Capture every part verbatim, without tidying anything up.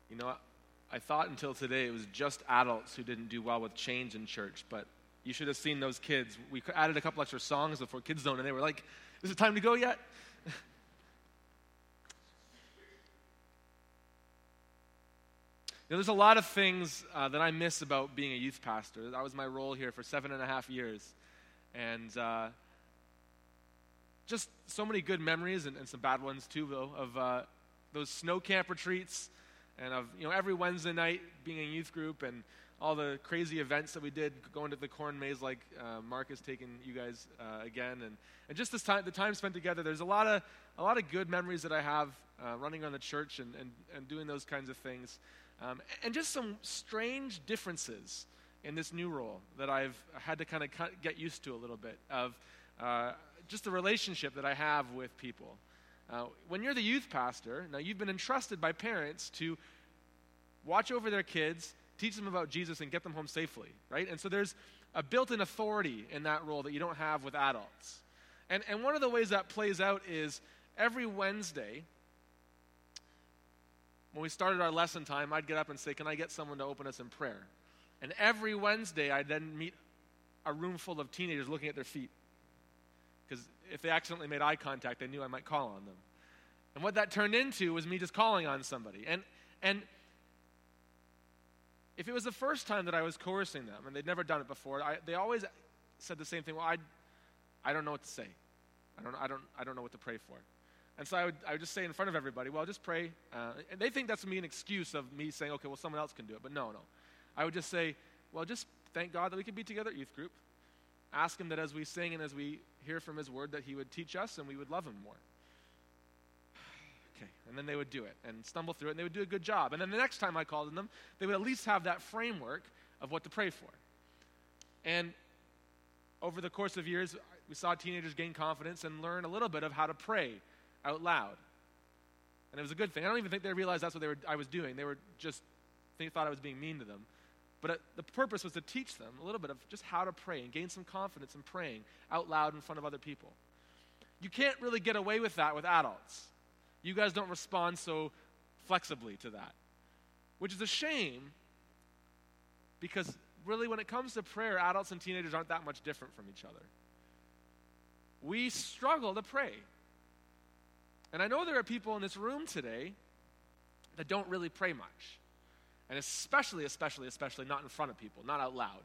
You know, I thought until today it was just adults who didn't do well with change in church, but you should have seen those kids. We added a couple extra songs before Kids Zone, and they were like, is it time to go yet? You know, there's a lot of things uh, that I miss about being a youth pastor. That was my role here for seven and a half years. And uh, just so many good memories, and, and some bad ones too, though, of uh, those snow camp retreats, and of, you know, every Wednesday night being a youth group, and all the crazy events that we did, going to the corn maze like uh, Mark has taken you guys uh, again, and, and just this time, the time spent together. There's a lot of a lot of good memories that I have uh, running on the church and, and, and doing those kinds of things. Um, and just some strange differences in this new role that I've had to kind of get used to a little bit of uh, just the relationship that I have with people. Uh, when you're the youth pastor, now you've been entrusted by parents to watch over their kids, teach them about Jesus, and get them home safely, right? And so there's a built-in authority in that role that you don't have with adults. And, and one of the ways that plays out is every Wednesday, when we started our lesson time, I'd get up and say, can I get someone to open us in prayer? And every Wednesday, I'd then meet a room full of teenagers looking at their feet. Because if they accidentally made eye contact, they knew I might call on them. And what that turned into was me just calling on somebody. And and if it was the first time that I was coercing them, and they'd never done it before, I, they always said the same thing, well, I I don't know what to say. I don't, I don't, I don't know what to pray for. And so I would, I would just say in front of everybody, well, just pray. Uh, and they think that's me an excuse of me saying, okay, well, someone else can do it. But no, no. I would just say, well, just thank God that we can be together at youth group. Ask him that as we sing and as we hear from his word that he would teach us and we would love him more. Okay, and then they would do it and stumble through it, and they would do a good job. And then the next time I called on them, they would at least have that framework of what to pray for. And over the course of years, we saw teenagers gain confidence and learn a little bit of how to pray out loud. And it was a good thing. I don't even think they realized that's what they were, I was doing. They were just, they thought I was being mean to them. But it, the purpose was to teach them a little bit of just how to pray and gain some confidence in praying out loud in front of other people. You can't really get away with that with adults. You guys don't respond so flexibly to that, which is a shame, because really when it comes to prayer, adults and teenagers aren't that much different from each other. We struggle to pray. And I know there are people in this room today that don't really pray much. And especially, especially, especially not in front of people, not out loud.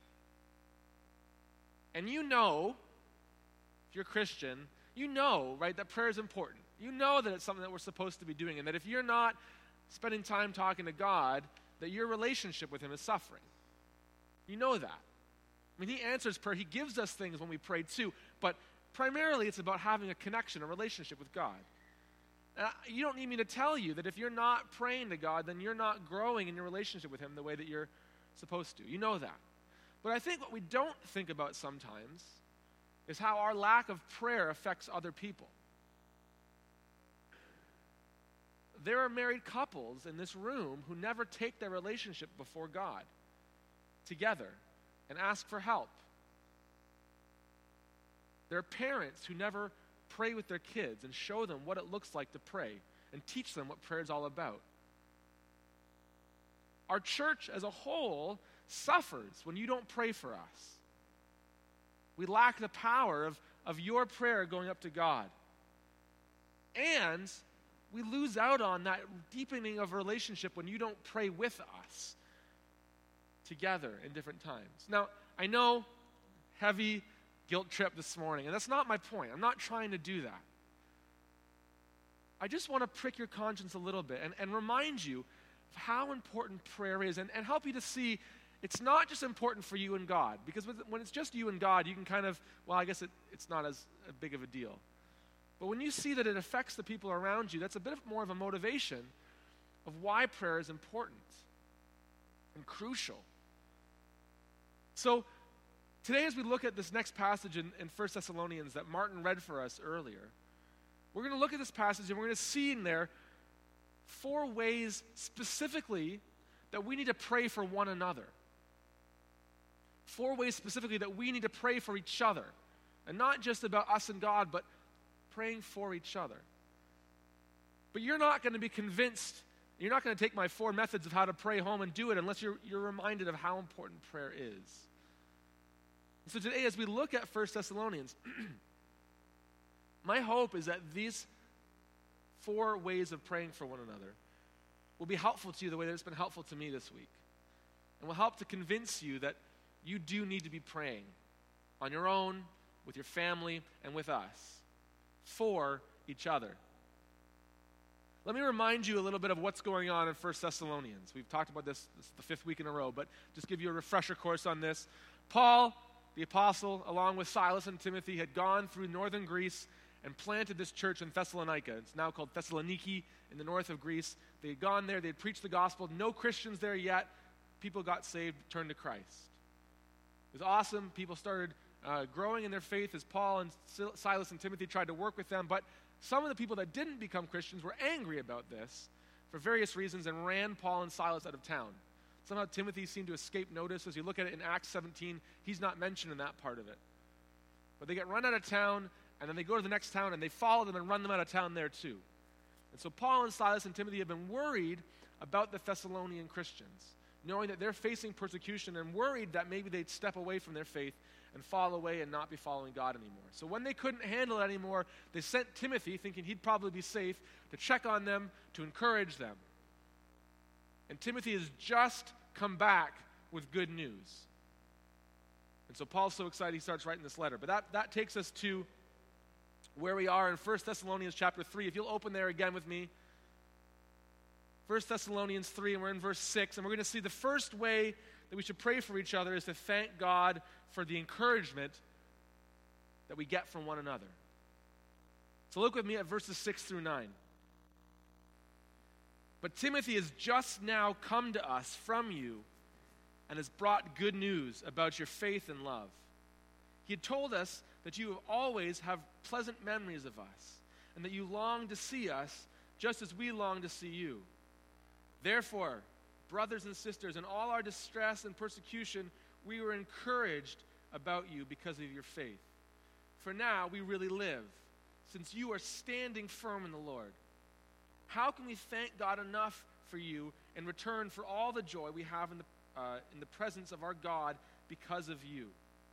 And you know, if you're Christian, you know, right, that prayer is important. You know that it's something that we're supposed to be doing, and that if you're not spending time talking to God, that your relationship with him is suffering. You know that. I mean, he answers prayer. He gives us things when we pray too, but primarily it's about having a connection, a relationship with God. And you don't need me to tell you that if you're not praying to God, then you're not growing in your relationship with him the way that you're supposed to. You know that. But I think what we don't think about sometimes is how our lack of prayer affects other people. There are married couples in this room who never take their relationship before God together and ask for help. There are parents who never pray with their kids and show them what it looks like to pray and teach them what prayer is all about. Our church as a whole suffers when you don't pray for us. We lack the power of, of your prayer going up to God. And we lose out on that deepening of relationship when you don't pray with us together in different times. Now, I know heavy guilt trip this morning, and that's not my point. I'm not trying to do that. I just want to prick your conscience a little bit and, and remind you of how important prayer is, and, and help you to see it's not just important for you and God, because with, when it's just you and God, you can kind of, well, I guess it, it's not as big of a deal. But when you see that it affects the people around you, that's a bit more of a motivation of why prayer is important and crucial. So today, as we look at this next passage in, in First Thessalonians that Martin read for us earlier, we're going to look at this passage and we're going to see in there four ways specifically that we need to pray for one another. Four ways specifically that we need to pray for each other. And not just about us and God, but praying for each other. But you're not going to be convinced You're not going to take my four methods of how to pray home and do it unless you're, you're reminded of how important prayer is. So today, as we look at First Thessalonians, my hope is that these four ways of praying for one another will be helpful to you the way that it's been helpful to me this week. And will help to convince you that you do need to be praying on your own, with your family, and with us, for each other. Let me remind you a little bit of what's going on in First Thessalonians. We've talked about this, this is the fifth week in a row, but just give you a refresher course on this. Paul, the apostle, along with Silas and Timothy, had gone through northern Greece and planted this church in Thessalonica. It's now called Thessaloniki in the north of Greece. They had gone there, they had preached the gospel, no Christians there yet. People got saved, turned to Christ. It was awesome. People started uh, growing in their faith as Paul and Silas and Timothy tried to work with them, but some of the people that didn't become Christians were angry about this for various reasons and ran Paul and Silas out of town. Somehow Timothy seemed to escape notice. As you look at it in Acts seventeen, he's not mentioned in that part of it. But they get run out of town, and then they go to the next town, and they follow them and run them out of town there too. And so Paul and Silas and Timothy have been worried about the Thessalonian Christians, knowing that they're facing persecution and worried that maybe they'd step away from their faith and fall away and not be following God anymore. So when they couldn't handle it anymore, they sent Timothy, thinking he'd probably be safe, to check on them, to encourage them. And Timothy has just come back with good news. And so Paul's so excited he starts writing this letter. But that, that takes us to where we are in First Thessalonians chapter three. If you'll open there again with me. First Thessalonians three, and we're in verse six. And we're going to see the first way that we should pray for each other is to thank God for the encouragement that we get from one another. So look with me at verses six through nine. But Timothy has just now come to us from you and has brought good news about your faith and love. He had told us that you always have pleasant memories of us and that you long to see us just as we long to see you. Therefore, brothers and sisters, in all our distress and persecution, we were encouraged about you because of your faith. For now we really live, since you are standing firm in the Lord. How can we thank God enough for you in return for all the joy we have in the, uh, in the presence of our God because of you?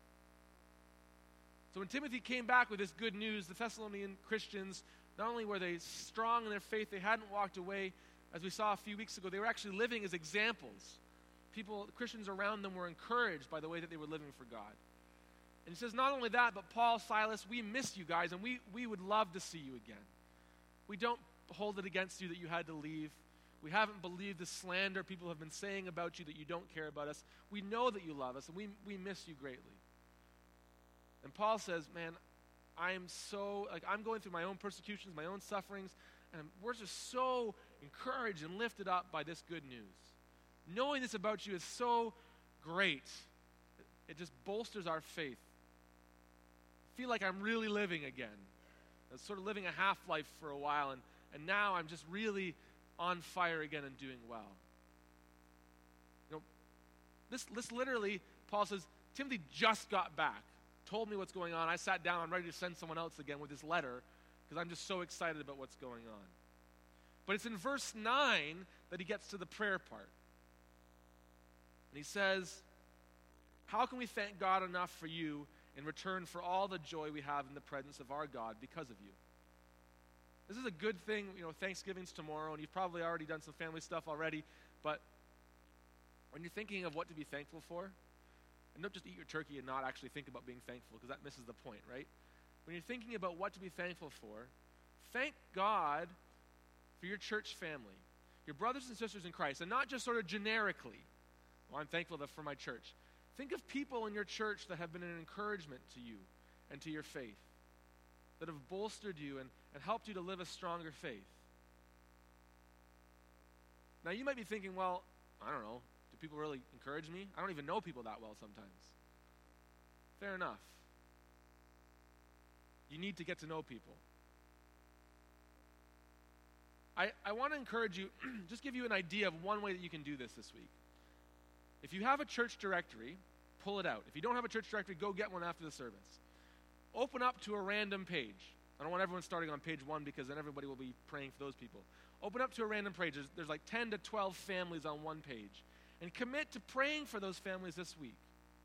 So when Timothy came back with this good news, the Thessalonian Christians, not only were they strong in their faith, they hadn't walked away. As we saw a few weeks ago, they were actually living as examples. People, the Christians around them were encouraged by the way that they were living for God. And he says, not only that, but Paul, Silas, we miss you guys, and we, we would love to see you again. We don't hold it against you that you had to leave. We haven't believed the slander people have been saying about you that you don't care about us. We know that you love us, and we, we miss you greatly. And Paul says, man, I am so, like, I'm going through my own persecutions, my own sufferings, and we're just so encouraged and lifted up by this good news. Knowing this about you is so great. It just bolsters our faith. I feel like I'm really living again. I was sort of living a half-life for a while, and, and now I'm just really on fire again and doing well. You know, this, this literally, Paul says, Timothy just got back, told me what's going on. I sat down, I'm ready to send someone else again with this letter because I'm just so excited about what's going on. But it's in verse nine that he gets to the prayer part. And he says, how can we thank God enough for you in return for all the joy we have in the presence of our God because of you? This is a good thing. You know, Thanksgiving's tomorrow, and you've probably already done some family stuff already, but when you're thinking of what to be thankful for, and don't just eat your turkey and not actually think about being thankful, because that misses the point, right? When you're thinking about what to be thankful for, thank God for your church family, your brothers and sisters in Christ, and not just sort of generically, well, I'm thankful for my church. Think of people in your church that have been an encouragement to you and to your faith, that have bolstered you and, and helped you to live a stronger faith. Now, you might be thinking, well, I don't know, do people really encourage me? I don't even know people that well sometimes. Fair enough. You need to get to know people. I, I want to encourage you, just give you an idea of one way that you can do this this week. If you have a church directory, pull it out. If you don't have a church directory, go get one after the service. Open up to a random page. I don't want everyone starting on page one because then everybody will be praying for those people. Open up to a random page. There's, there's like ten to twelve families on one page. And commit to praying for those families this week.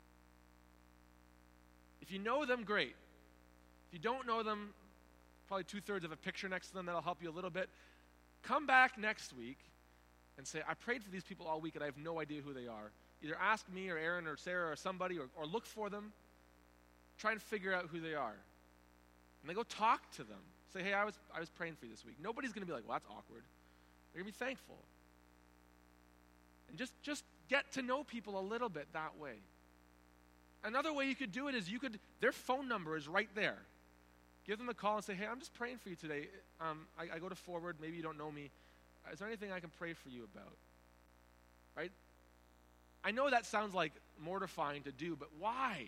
If you know them, great. If you don't know them, probably two-thirds of a picture next to them, that'll help you a little bit. Come back next week and say, I prayed for these people all week and I have no idea who they are. Either ask me or Aaron or Sarah or somebody, or, or look for them. Try and figure out who they are. And then go talk to them. Say, hey, I was I was praying for you this week. Nobody's going to be like, well, that's awkward. They're going to be thankful. And just, just get to know people a little bit that way. Another way you could do it is you could, their phone number is right there. Give them a call and say, hey, I'm just praying for you today. Um, I, I go to Forward. Maybe you don't know me. Is there anything I can pray for you about? Right? I know that sounds like mortifying to do, but why?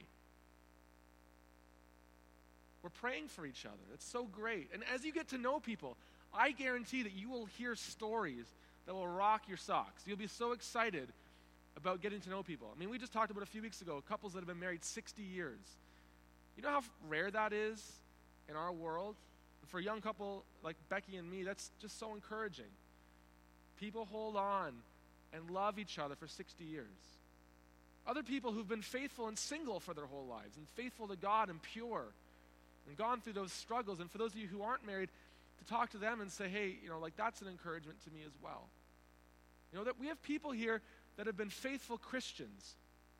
We're praying for each other. It's so great. And as you get to know people, I guarantee that you will hear stories that will rock your socks. You'll be so excited about getting to know people. I mean, we just talked about a few weeks ago, couples that have been married sixty years. You know how rare that is in our world? And for a young couple like Becky and me, that's just so encouraging. People hold on and love each other for sixty years. Other people who've been faithful and single for their whole lives and faithful to God and pure and gone through those struggles. And for those of you who aren't married, to talk to them and say, hey, you know, like that's an encouragement to me as well. You know, that we have people here that have been faithful Christians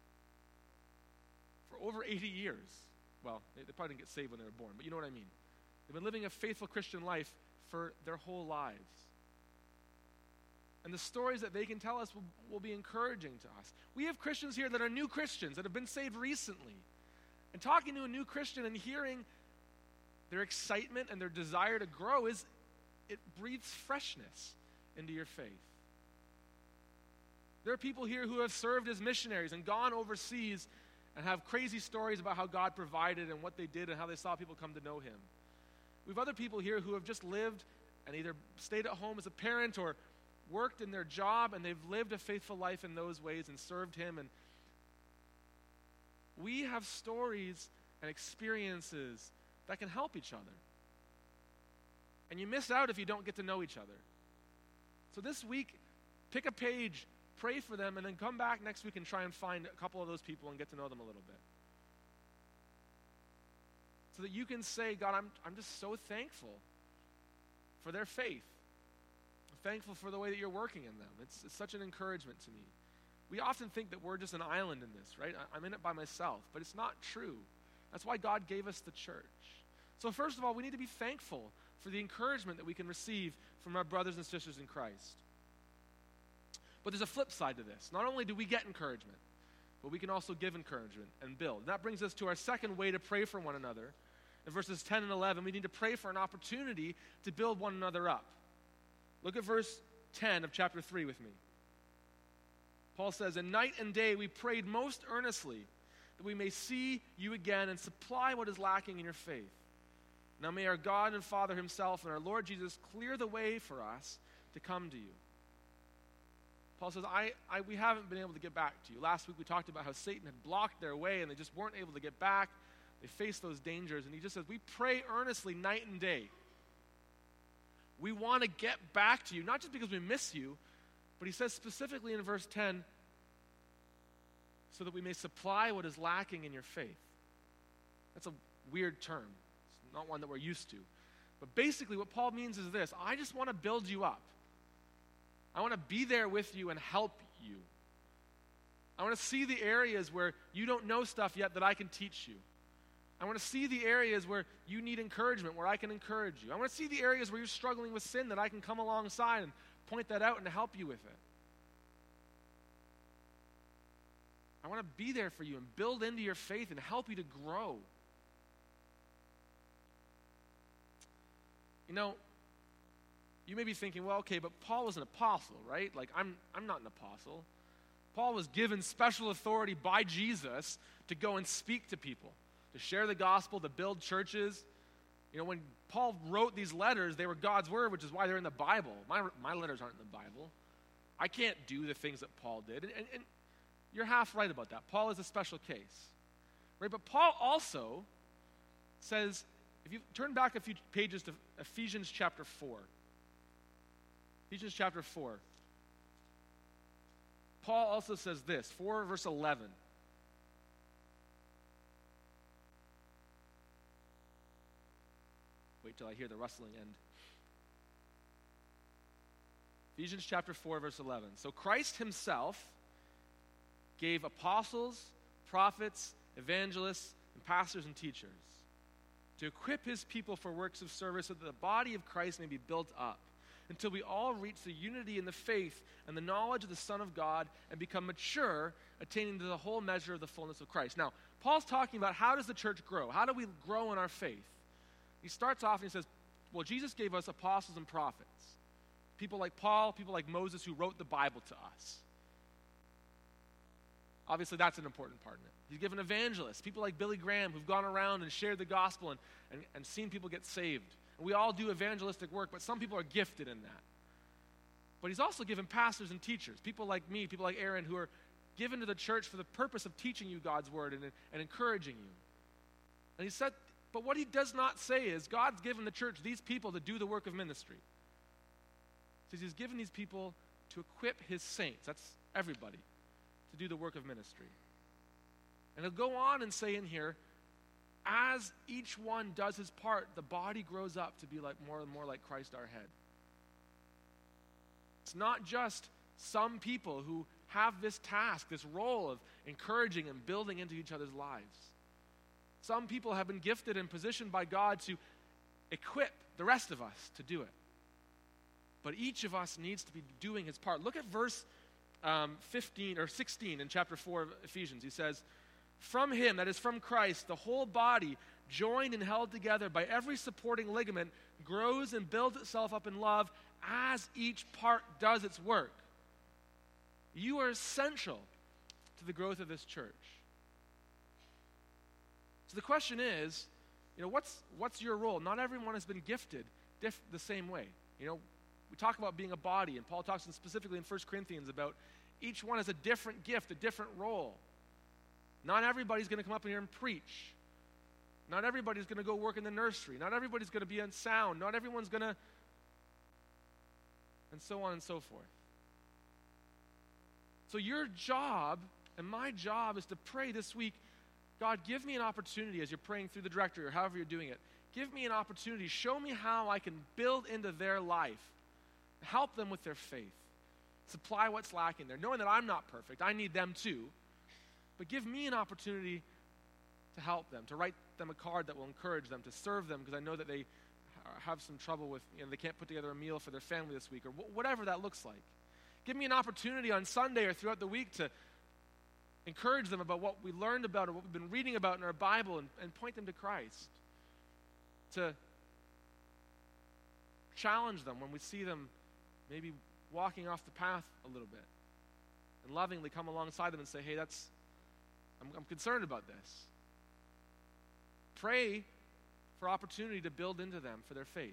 for over eighty years. Well, they, they probably didn't get saved when they were born, but you know what I mean. They've been living a faithful Christian life for their whole lives. And the stories that they can tell us will, will be encouraging to us. We have Christians here that are new Christians that have been saved recently. And talking to a new Christian and hearing their excitement and their desire to grow, is it breathes freshness into your faith. There are people here who have served as missionaries and gone overseas and have crazy stories about how God provided and what they did and how they saw people come to know him. We have other people here who have just lived and either stayed at home as a parent or worked in their job, and they've lived a faithful life in those ways and served him. And we have stories and experiences that can help each other. And you miss out if you don't get to know each other. So this week, pick a page, pray for them, and then come back next week and try and find a couple of those people and get to know them a little bit. So that you can say, God, I'm, I'm just so thankful for their faith. I'm thankful for the way that you're working in them. It's, it's such an encouragement to me. We often think that we're just an island in this, right? I, I'm in it by myself, but it's not true. That's why God gave us the church. So first of all, we need to be thankful for the encouragement that we can receive from our brothers and sisters in Christ. But there's a flip side to this. Not only do we get encouragement, but we can also give encouragement and build. And that brings us to our second way to pray for one another. In verses ten and eleven, we need to pray for an opportunity to build one another up. Look at verse ten of chapter three with me. Paul says, "And night and day we prayed most earnestly that we may see you again and supply what is lacking in your faith. Now may our God and Father himself and our Lord Jesus clear the way for us to come to you." Paul says, I, I, we haven't been able to get back to you. Last week we talked about how Satan had blocked their way and they just weren't able to get back. They faced those dangers. And he just says, we pray earnestly night and day. We want to get back to you, not just because we miss you, but he says specifically in verse ten, so that we may supply what is lacking in your faith. That's a weird term. It's not one that we're used to. But basically what Paul means is this: I just want to build you up. I want to be there with you and help you. I want to see the areas where you don't know stuff yet that I can teach you. I want to see the areas where you need encouragement, where I can encourage you. I want to see the areas where you're struggling with sin, that I can come alongside and point that out and help you with it. I want to be there for you and build into your faith and help you to grow. You know, you may be thinking, well, okay, but Paul was an apostle, right? Like, I'm, I'm not an apostle. Paul was given special authority by Jesus to go and speak to people, to share the gospel, to build churches. You know, when Paul wrote these letters, they were God's word, which is why they're in the Bible. My, my letters aren't in the Bible. I can't do the things that Paul did. And, and, and you're half right about that. Paul is a special case, right? But Paul also says, if you turn back a few pages to Ephesians chapter four, Ephesians chapter four. Paul also says this, four verse eleven. Wait till I hear the rustling end. Ephesians chapter four, verse eleven. So Christ himself gave apostles, prophets, evangelists, and pastors and teachers to equip his people for works of service so that the body of Christ may be built up until we all reach the unity in the faith and the knowledge of the Son of God and become mature, attaining to the whole measure of the fullness of Christ. Now, Paul's talking about how does the church grow? How do we grow in our faith? He starts off and he says, well, Jesus gave us apostles and prophets. People like Paul, people like Moses who wrote the Bible to us. Obviously, that's an important part of it. He's given evangelists, people like Billy Graham who've gone around and shared the gospel and, and, and seen people get saved. And we all do evangelistic work, but some people are gifted in that. But he's also given pastors and teachers, people like me, people like Aaron, who are given to the church for the purpose of teaching you God's word and, and encouraging you. And he said, but what he does not say is God's given the church these people to do the work of ministry. He says he's given these people to equip his saints, that's everybody, to do the work of ministry. And he'll go on and say in here, as each one does his part, the body grows up to be like more and more like Christ our head. It's not just some people who have this task, this role of encouraging and building into each other's lives. Some people have been gifted and positioned by God to equip the rest of us to do it. But each of us needs to be doing his part. Look at verse um, fifteen or sixteen in chapter four of Ephesians. He says, from him, that is from Christ, the whole body, joined and held together by every supporting ligament, grows and builds itself up in love as each part does its work. You are essential to the growth of this church. So the question is, you know, what's what's your role? Not everyone has been gifted diff- the same way. You know, we talk about being a body, and Paul talks specifically in First Corinthians about each one has a different gift, a different role. Not everybody's going to come up in here and preach. Not everybody's going to go work in the nursery. Not everybody's going to be on sound. Not everyone's going to, and so on and so forth. So your job and my job is to pray this week, God, give me an opportunity as you're praying through the directory or however you're doing it. Give me an opportunity. Show me how I can build into their life. Help them with their faith. Supply what's lacking there. Knowing that I'm not perfect. I need them too. But give me an opportunity to help them, to write them a card that will encourage them, to serve them because I know that they have some trouble with, you know, they can't put together a meal for their family this week or wh- whatever that looks like. Give me an opportunity on Sunday or throughout the week to encourage them about what we learned about or what we've been reading about in our Bible and, and point them to Christ. To challenge them when we see them maybe walking off the path a little bit. And lovingly come alongside them and say, hey, that's, I'm, I'm concerned about this. Pray for opportunity to build into them for their faith.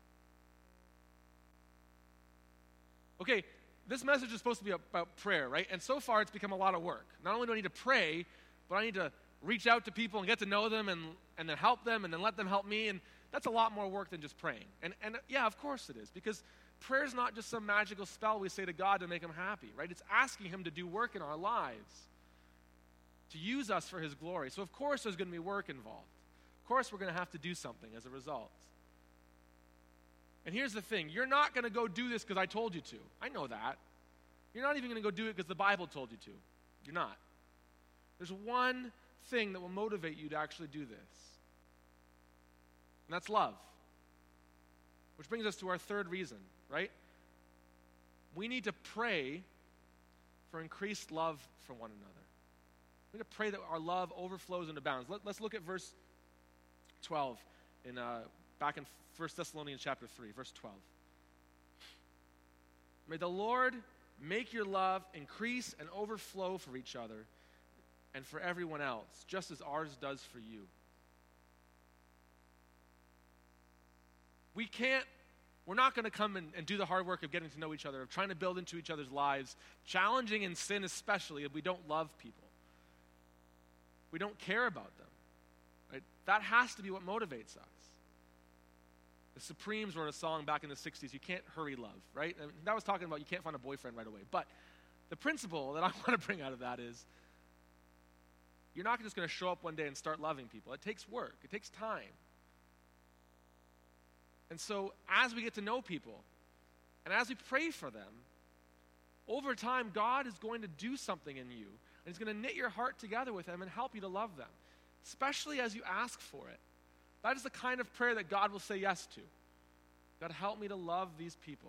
Okay, this message is supposed to be about prayer, right? And so far it's become a lot of work. Not only do I need to pray, but I need to reach out to people and get to know them and, and then help them and then let them help me. And that's a lot more work than just praying. And, and yeah, of course it is. Because prayer is not just some magical spell we say to God to make him happy, right? It's asking him to do work in our lives, to use us for his glory. So of course there's going to be work involved. Of course we're going to have to do something as a result. And here's the thing. You're not going to go do this because I told you to. I know that. You're not even going to go do it because the Bible told you to. You're not. There's one thing that will motivate you to actually do this. And that's love. Which brings us to our third reason, right? We need to pray for increased love for one another. We need to pray that our love overflows and abounds. Let, let's look at verse twelve in uh, back in First Thessalonians chapter three, verse twelve. May the Lord make your love increase and overflow for each other and for everyone else, just as ours does for you. We can't, we're not going to come and, and do the hard work of getting to know each other, of trying to build into each other's lives, challenging in sin especially if we don't love people. We don't care about them. Right? That has to be what motivates us. The Supremes wrote a song back in the sixties, You Can't Hurry Love, right? And that was talking about you can't find a boyfriend right away. But the principle that I want to bring out of that is you're not just going to show up one day and start loving people. It takes work. It takes time. And so as we get to know people, and as we pray for them, over time, God is going to do something in you. And he's going to knit your heart together with them and help you to love them, especially as you ask for it. That is the kind of prayer that God will say yes to. God, help me to love these people.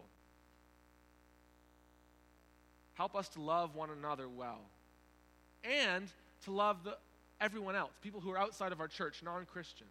Help us to love one another well. And to love the, everyone else, people who are outside of our church, non-Christians.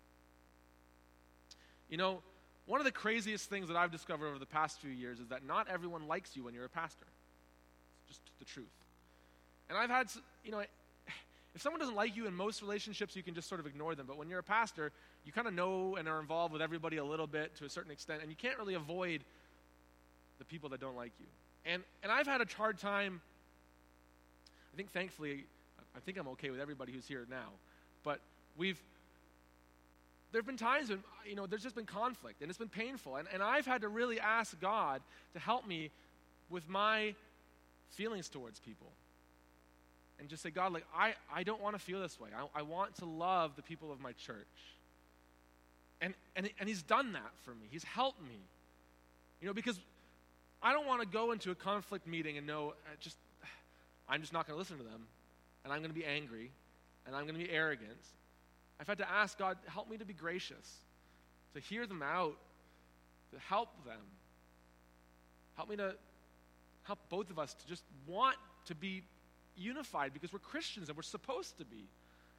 You know, one of the craziest things that I've discovered over the past few years is that not everyone likes you when you're a pastor. It's just the truth. And I've had, you know, if someone doesn't like you in most relationships, you can just sort of ignore them. But when you're a pastor, you kind of know and are involved with everybody a little bit to a certain extent, and you can't really avoid the people that don't like you. And and I've had a hard time, I think thankfully, I think I'm okay with everybody who's here now, but we've, there have been times when, you know, there's just been conflict, and it's been painful, and, and I've had to really ask God to help me with my feelings towards people. And just say, God, like, I, I don't want to feel this way. I, I want to love the people of my church. And, and, and he's done that for me. He's helped me. You know, because I don't want to go into a conflict meeting and know, uh, just, I'm just not going to listen to them, and I'm going to be angry, and I'm going to be arrogant. I've had to ask God, help me to be gracious, to hear them out, to help them. Help me to help both of us to just want to be unified because we're Christians and we're supposed to be.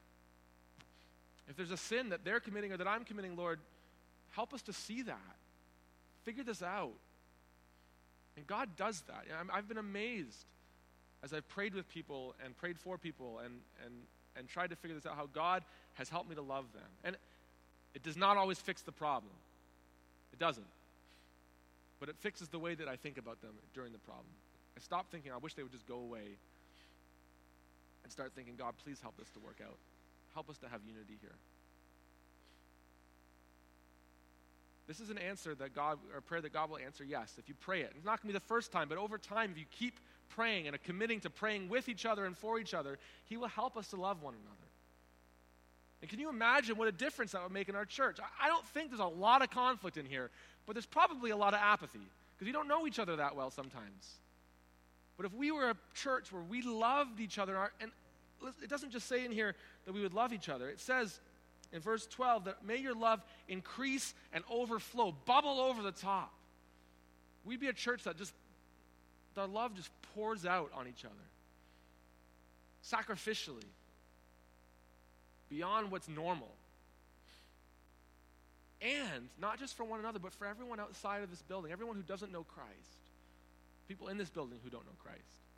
If there's a sin that they're committing or that I'm committing, Lord, help us to see that. Figure this out. And God does that. And I've been amazed as I've prayed with people and prayed for people and, and, and tried to figure this out, how God has helped me to love them. And it does not always fix the problem. It doesn't. But it fixes the way that I think about them during the problem. I stop thinking, I wish they would just go away, and start thinking, God, please help this to work out. Help us to have unity here. This is an answer that God, or a prayer that God will answer, yes, if you pray it. It's not going to be the first time, but over time, if you keep praying and are committing to praying with each other and for each other, he will help us to love one another. And can you imagine what a difference that would make in our church? I don't think there's a lot of conflict in here, but there's probably a lot of apathy, because we don't know each other that well sometimes. But if we were a church where we loved each other, and it doesn't just say in here that we would love each other. It says in verse twelve that may your love increase and overflow, bubble over the top. We'd be a church that just, our love just pours out on each other. Sacrificially. Beyond what's normal. And not just for one another, but for everyone outside of this building, everyone who doesn't know Christ. People in this building who don't know Christ.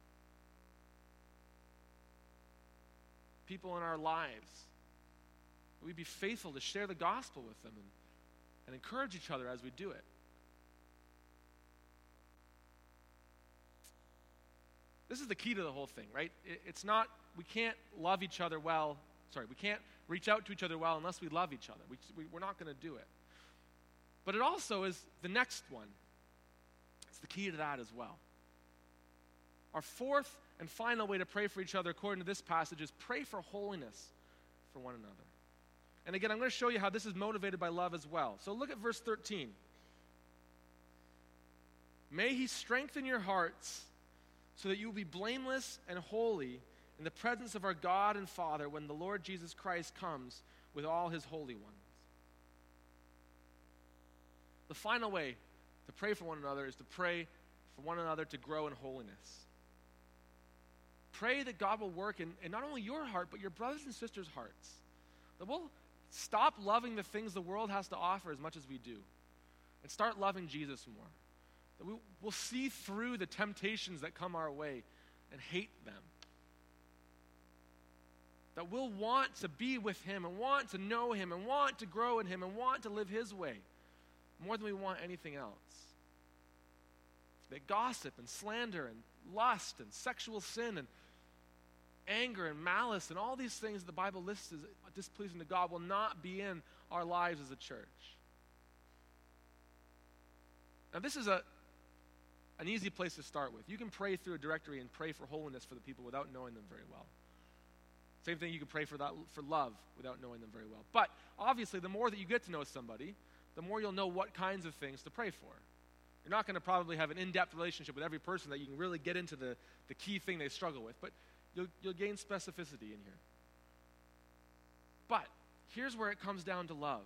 People in our lives. We'd be faithful to share the gospel with them and, and encourage each other as we do it. This is the key to the whole thing, right? It, it's not, we can't love each other well, sorry, we can't reach out to each other well unless we love each other. We, we, we're not going to do it. But it also is the next one. It's the key to that as well. Our fourth and final way to pray for each other, according to this passage, is pray for holiness for one another. And again, I'm going to show you how this is motivated by love as well. So look at verse thirteen. May he strengthen your hearts so that you will be blameless and holy in the presence of our God and Father when the Lord Jesus Christ comes with all his holy ones. The final way to pray for one another is to pray for one another to grow in holiness. Pray that God will work in, in not only your heart, but your brothers and sisters' hearts. That we'll stop loving the things the world has to offer as much as we do, and start loving Jesus more. That we, we'll see through the temptations that come our way and hate them. That we'll want to be with him and want to know him and want to grow in him and want to live his way more than we want anything else. That gossip and slander and lust and sexual sin and anger and malice and all these things the Bible lists as displeasing to God will not be in our lives as a church. Now this is a an easy place to start with. You can pray through a directory and pray for holiness for the people without knowing them very well. Same thing, you can pray for that for love without knowing them very well. But obviously, the more that you get to know somebody, the more you'll know what kinds of things to pray for. You're not going to probably have an in-depth relationship with every person that you can really get into the, the key thing they struggle with, but you'll, you'll gain specificity in here. But here's where it comes down to love.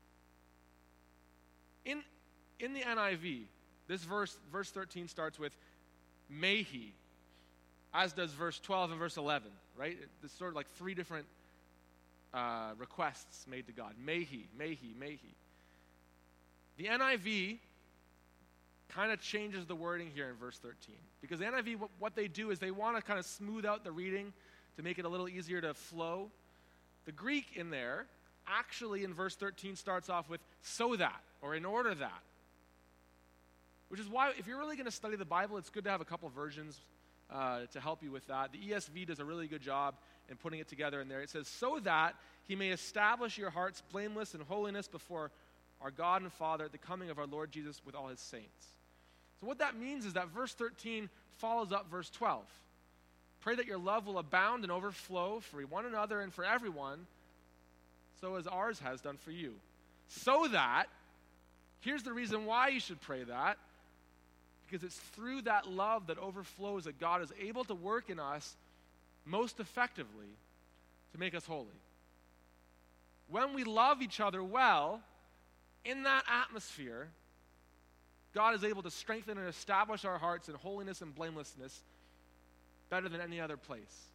In, in the N I V, this verse, verse thirteen starts with, may he, as does verse twelve and verse eleven, right? There's sort of like three different uh, requests made to God. May he, may he, may he. The N I V kind of changes the wording here in verse thirteen. Because the N I V, what, what they do is they want to kind of smooth out the reading to make it a little easier to flow. The Greek in there, actually in verse thirteen, starts off with so that, or in order that. Which is why, if you're really going to study the Bible, it's good to have a couple versions uh, to help you with that. The E S V does a really good job in putting it together in there. It says, so that he may establish your hearts blameless in holiness before our God and Father at the coming of our Lord Jesus with all his saints. So what that means is that verse thirteen follows up verse twelve. Pray that your love will abound and overflow for one another and for everyone, so as ours has done for you. So that, here's the reason why you should pray that, because it's through that love that overflows that God is able to work in us most effectively to make us holy. When we love each other well, in that atmosphere, God is able to strengthen and establish our hearts in holiness and blamelessness better than any other place.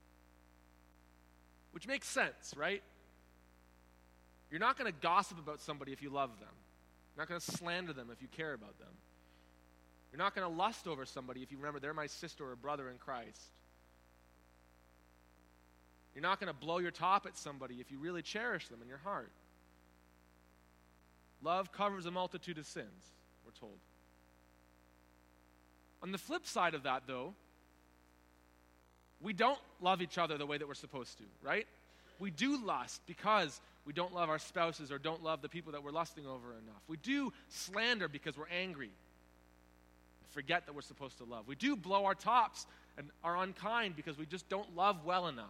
Which makes sense, right? You're not going to gossip about somebody if you love them. You're not going to slander them if you care about them. You're not going to lust over somebody if you remember they're my sister or brother in Christ. You're not going to blow your top at somebody if you really cherish them in your heart. Love covers a multitude of sins, we're told. On the flip side of that, though, we don't love each other the way that we're supposed to, right? We do lust because we don't love our spouses or don't love the people that we're lusting over enough. We do slander because we're angry. Forget that we're supposed to love. We do blow our tops and are unkind because we just don't love well enough.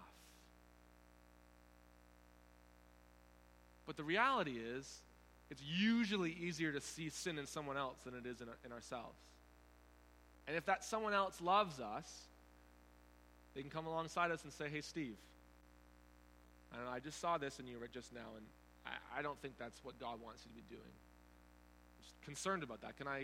But the reality is, it's usually easier to see sin in someone else than it is in, in ourselves. And if that someone else loves us, they can come alongside us and say, hey, Steve, I don't know, I just saw this in you right just now, and I, I don't think that's what God wants you to be doing. I'm just concerned about that. Can I,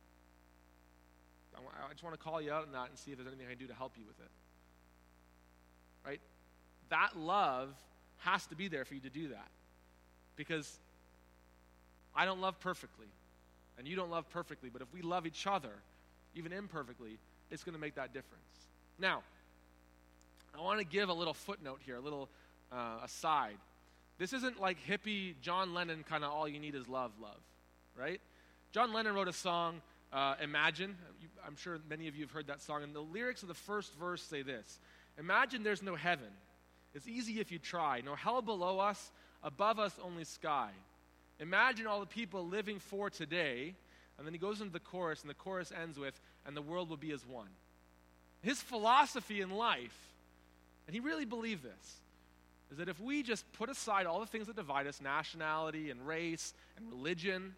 I, I just want to call you out on that and see if there's anything I can do to help you with it. Right? That love has to be there for you to do that. Because I don't love perfectly, and you don't love perfectly, but if we love each other, even imperfectly, it's going to make that difference. Now, I want to give a little footnote here, a little uh, aside. This isn't like hippie John Lennon kind of all you need is love, love, right? John Lennon wrote a song, uh, Imagine. I'm sure many of you have heard that song, and the lyrics of the first verse say this: imagine there's no heaven. It's easy if you try. No hell below us, above us only sky. Imagine all the people living for today. And then he goes into the chorus, and the chorus ends with, and the world will be as one. His philosophy in life, and he really believed this, is that if we just put aside all the things that divide us, nationality and race and religion,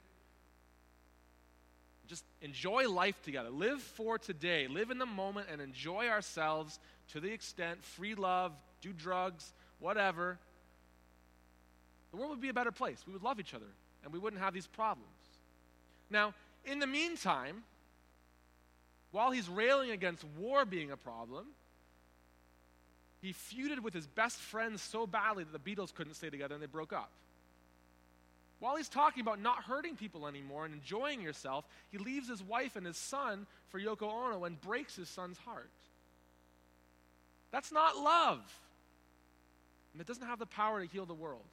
just enjoy life together. Live for today. Live in the moment and enjoy ourselves to the extent, free love, do drugs, whatever. The world would be a better place. We would love each other, and we wouldn't have these problems. Now, in the meantime, while he's railing against war being a problem, he feuded with his best friends so badly that the Beatles couldn't stay together and they broke up. While he's talking about not hurting people anymore and enjoying yourself, he leaves his wife and his son for Yoko Ono and breaks his son's heart. That's not love. And it doesn't have the power to heal the world.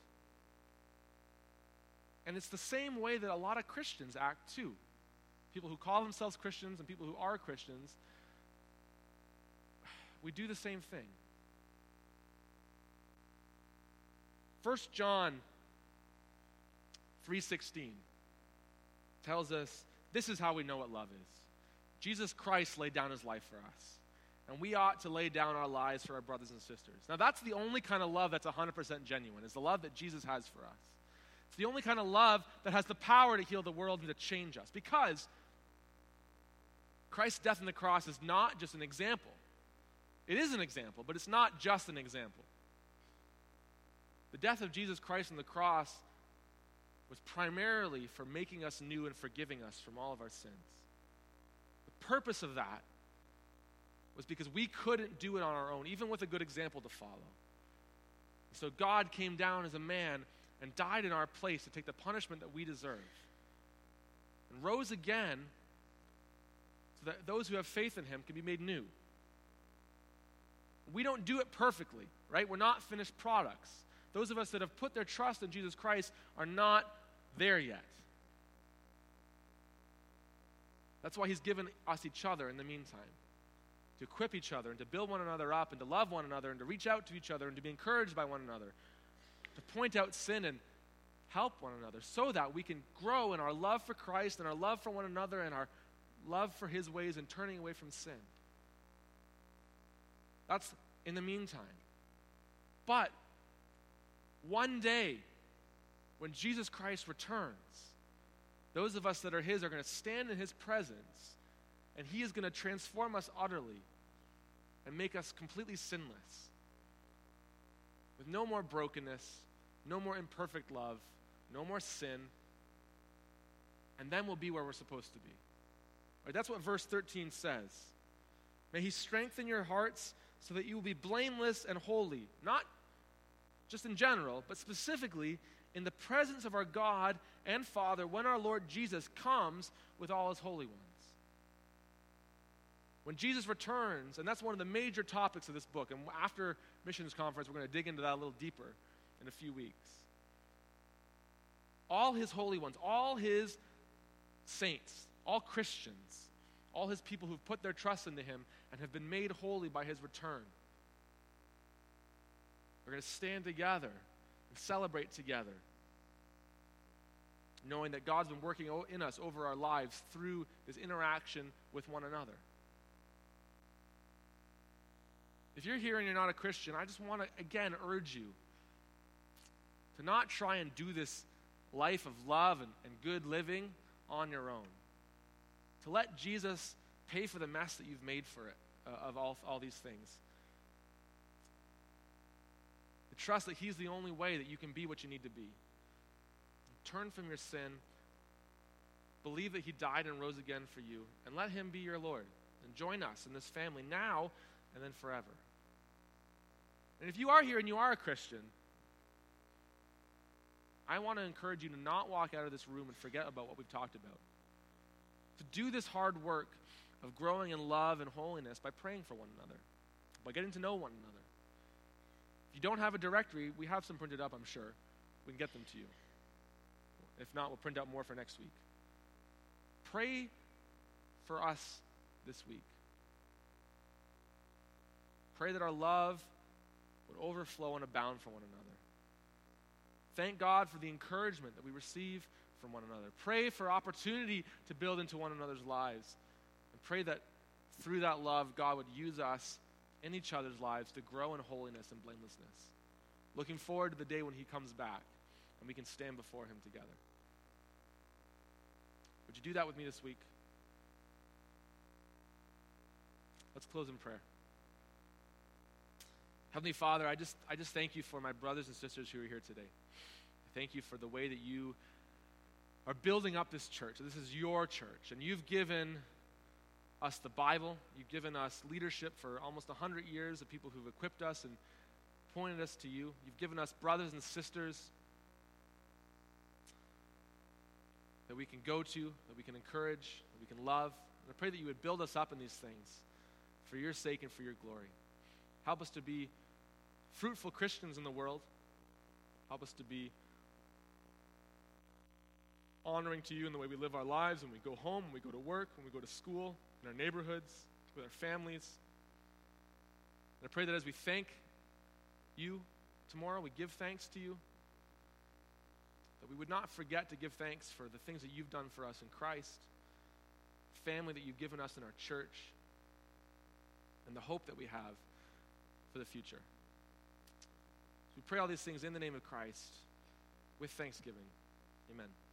And it's the same way that a lot of Christians act too. People who call themselves Christians and people who are Christians, we do the same thing. First John three sixteen tells us This is how we know what love is. Jesus Christ laid down his life for us. And we ought to lay down our lives for our brothers and sisters. Now that's the only kind of love that's one hundred percent genuine, is the love that Jesus has for us. It's the only kind of love that has the power to heal the world and to change us. Because Christ's death on the cross is not just an example. It is an example, but it's not just an example. The death of Jesus Christ on the cross was primarily for making us new and forgiving us from all of our sins. The purpose of that was because we couldn't do it on our own, even with a good example to follow. So God came down as a man and died in our place to take the punishment that we deserve, and rose again so that those who have faith in him can be made new. We don't do it perfectly, right? We're not finished products. Those of us that have put their trust in Jesus Christ are not there yet. That's why he's given us each other in the meantime, to equip each other and to build one another up and to love one another and to reach out to each other and to be encouraged by one another, to point out sin and help one another so that we can grow in our love for Christ and our love for one another and our love for his ways and turning away from sin. That's in the meantime. But one day, when Jesus Christ returns, those of us that are his are going to stand in his presence, and he is going to transform us utterly and make us completely sinless, with no more brokenness, no more imperfect love, no more sin, and then we'll be where we're supposed to be. Right, that's what verse thirteen says. May he strengthen your hearts so that you will be blameless and holy, not just in general, but specifically in the presence of our God and Father when our Lord Jesus comes with all his holy ones. When Jesus returns, and that's one of the major topics of this book, and after Missions Conference, we're going to dig into that a little deeper in a few weeks. All his holy ones, all his saints, all Christians, all his people who've put their trust into him and have been made holy by his return, we're going to stand together and celebrate together, knowing that God's been working in us over our lives through this interaction with one another. If you're here and you're not a Christian, I just want to, again, urge you to not try and do this life of love and, and good living on your own. To let Jesus pay for the mess that you've made for it, uh, of all, all these things. To trust that he's the only way that you can be what you need to be. Turn from your sin. Believe that he died and rose again for you. And let him be your Lord. And join us in this family now and then forever. And if you are here and you are a Christian, I want to encourage you to not walk out of this room and forget about what we've talked about. To do this hard work of growing in love and holiness by praying for one another, by getting to know one another. If you don't have a directory, we have some printed up, I'm sure. We can get them to you. If not, we'll print out more for next week. Pray for us this week. Pray that our love would overflow and abound for one another. Thank God for the encouragement that we receive from one another. Pray for opportunity to build into one another's lives. And pray that through that love, God would use us in each other's lives to grow in holiness and blamelessness. Looking forward to the day when he comes back and we can stand before him together. Would you do that with me this week? Let's close in prayer. Heavenly Father, I just I just thank you for my brothers and sisters who are here today. I thank you for the way that you are building up this church. This is your church, and you've given us the Bible. You've given us leadership for almost one hundred years of people who've equipped us and pointed us to you. You've given us brothers and sisters that we can go to, that we can encourage, that we can love. And I pray that you would build us up in these things for your sake and for your glory. Help us to be fruitful Christians in the world. Help us to be honoring to you in the way we live our lives, when we go home, when we go to work, when we go to school, in our neighborhoods, with our families. And I pray that as we thank you tomorrow, we give thanks to you, that we would not forget to give thanks for the things that you've done for us in Christ, family that you've given us in our church, and the hope that we have for the future. So we pray all these things in the name of Christ with thanksgiving. Amen.